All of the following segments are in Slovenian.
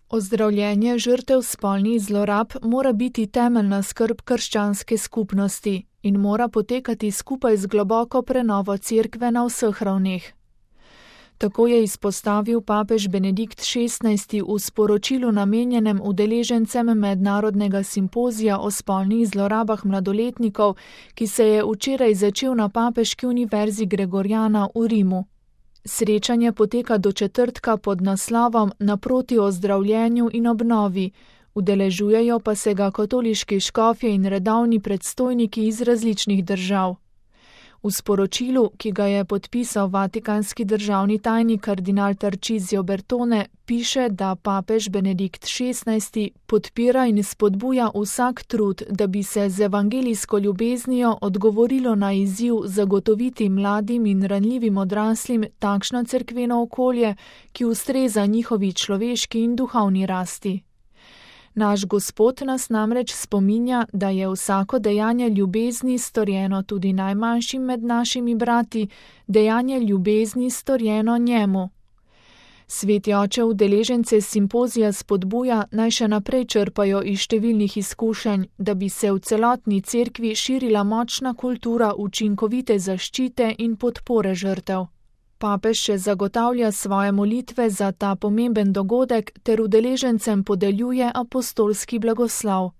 Ozdravljenje žrtev spolnih zlorab mora biti temeljna skrb krščanske skupnosti in mora potekati skupaj z globoko prenovo Cerkve na vseh ravneh. Tako je izpostavil papež Benedikt XVI v sporočilu namenjenem udeležencem mednarodnega simpozija o spolnih zlorabah mladoletnikov, ki se je včeraj začel na Papeški univerzi Gregoriana v Rimu. Srečanje poteka do četrtka pod naslovom Naproti ozdravljenju in obnovi, udeležujejo pa se ga katoliški škofje in redovni predstojniki iz različnih držav. V sporočilu, ki ga je podpisal vatikanski državni tajnik kardinal Tarcisio Bertone, piše, da papež Benedikt XVI podpira in spodbuja vsak trud, da bi se z evangelijsko ljubeznijo odgovorilo na izziv zagotoviti mladim in ranljivim odraslim takšno cerkveno okolje, ki ustreza njihovi človeški in duhovni rasti. Naš Gospod nas namreč spominja, da je vsako dejanje ljubezni storjeno tudi najmanjšim med našimi brati, dejanje ljubezni storjeno njemu. Sveti oče udeležence simpozija spodbuja, naj še naprej črpajo iz številnih izkušenj, da bi se v celotni cerkvi širila močna kultura učinkovite zaščite in podpore žrtev. Papež še zagotavlja svoje molitve za ta pomemben dogodek ter udeležencem podeljuje apostolski blagoslov.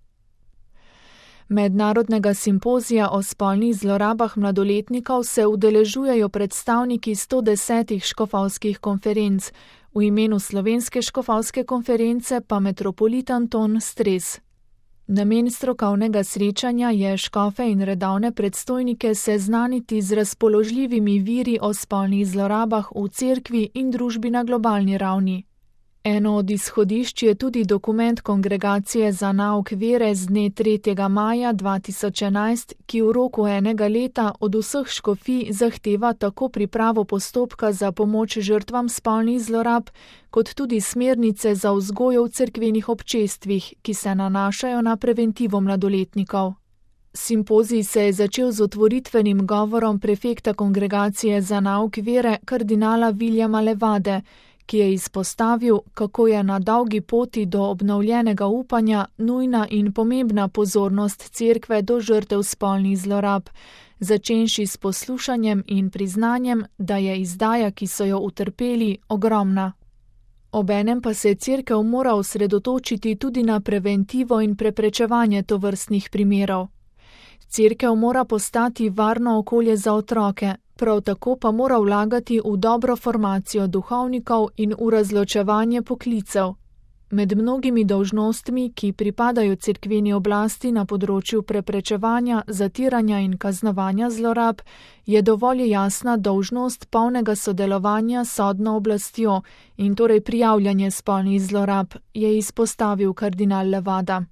Mednarodnega simpozija o spolnih zlorabah mladoletnikov se udeležujejo predstavniki 110 škofovskih konferenc, v imenu Slovenske škofovske konference pa metropolit Anton Stres. Namen strokovnega srečanja je škofe in redovne predstojnike seznaniti z razpoložljivimi viri o spolnih zlorabah v cerkvi in družbi na globalni ravni. Eno od izhodišč je tudi dokument Kongregacije za nauk vere z dne 3. maja 2011, ki v roku enega leta od vseh škofij zahteva tako pripravo postopka za pomoč žrtvam spolnih zlorab, kot tudi smernice za vzgojo v cerkvenih občestvih, ki se nanašajo na preventivo mladoletnikov. Simpozij se je začel z otvoritvenim govorom prefekta Kongregacije za nauk vere kardinala Viljama Levade, ki je izpostavil, kako je na dolgi poti do obnovljenega upanja nujna in pomembna pozornost cerkve do žrtev spolnih zlorab, začenši s poslušanjem in priznanjem, da je izdaja, ki so jo utrpeli, ogromna. Obenem pa se cerkev mora osredotočiti tudi na preventivo in preprečevanje tovrstnih primerov. Cerkev mora postati varno okolje za otroke, prav tako pa mora vlagati v dobro formacijo duhovnikov in v razločevanje poklicev. Med mnogimi dolžnostmi, ki pripadajo cerkveni oblasti na področju preprečevanja, zatiranja in kaznovanja zlorab, je dovolj jasna dolžnost polnega sodelovanja s sodno oblastjo in torej prijavljanje spolnih zlorab, je izpostavil kardinal Levada.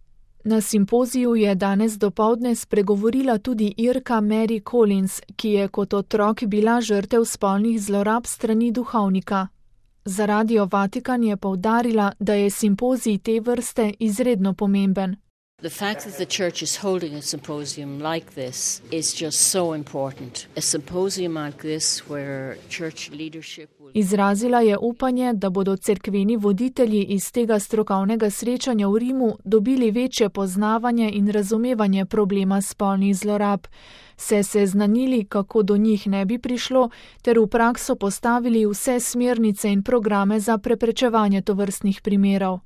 Na simpoziju je danes dopoldne spregovorila tudi Irka Mary Collins, ki je kot otrok bila žrtev spolnih zlorab strani duhovnika. Za Radio Vatikan je poudarila, da je simpozij te vrste izredno pomemben. The fact that the church is holding a symposium like this is just so important. A symposium like this where church leadership will... Izrazila je upanje, da bodo cerkveni voditelji iz tega strokovnega srečanja v Rimu dobili večje poznavanje in razumevanje problema spolnih zlorab, se seznanili, kako do njih ne bi prišlo, ter v prakso postavili vse smernice in programe za preprečevanje tovrstnih primerov.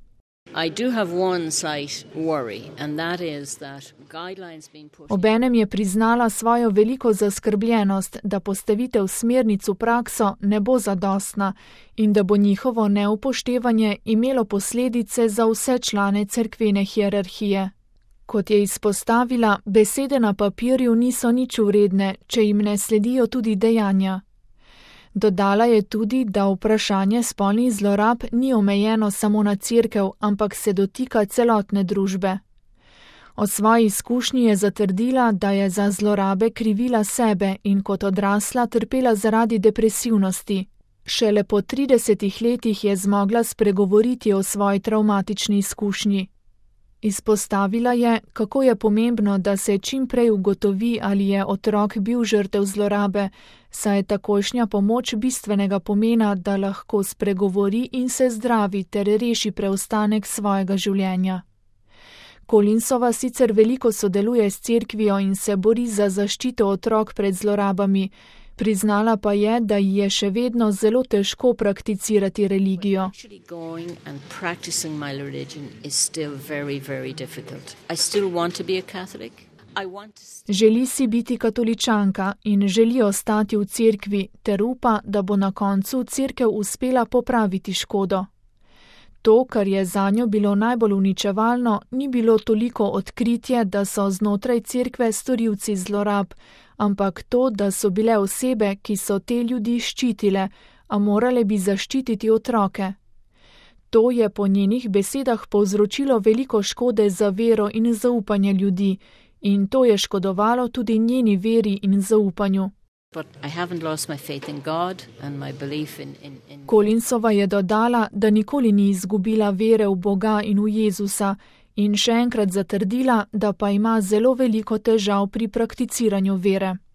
Obenem je priznala svojo veliko zaskrbljenost, da postavitev smernic v prakso ne bo zadostna in da bo njihovo neupoštevanje imelo posledice za vse člane cerkvene hierarhije. Kot je izpostavila, besede na papirju niso nič vredne, če jim ne sledijo tudi dejanja. Dodala je tudi, da vprašanje spolnih zlorab ni omejeno samo na cerkev, ampak se dotika celotne družbe. O svoji izkušnji je zatrdila, da je za zlorabe krivila sebe in kot odrasla trpela zaradi depresivnosti. Šele po 30 letih je zmogla spregovoriti o svoji travmatični izkušnji. Izpostavila je, kako je pomembno, da se čim prej ugotovi, ali je otrok bil žrtev zlorabe, saj je takojšnja pomoč bistvenega pomena, da lahko spregovori in se zdravi ter reši preostanek svojega življenja. Collinsova sicer veliko sodeluje s cerkvijo in se bori za zaščito otrok pred zlorabami, priznala pa je, da ji je še vedno zelo težko prakticirati religijo. Želi si biti katoličanka in želi ostati v cerkvi ter upa, da bo na koncu cerkev uspela popraviti škodo. To, kar je zanjo bilo najbolj uničevalno, ni bilo toliko odkritje, da so znotraj cerkve storilci zlorab, ampak to, da so bile osebe, ki so te ljudi ščitile, a morale bi zaščititi otroke. To je po njenih besedah povzročilo veliko škode za vero in zaupanje ljudi, in to je škodovalo tudi njeni veri in zaupanju. Collinsova je dodala, da nikoli ni izgubila vere v Boga in v Jezusa, in še enkrat zatrdila, da pa ima zelo veliko težav pri prakticiranju vere.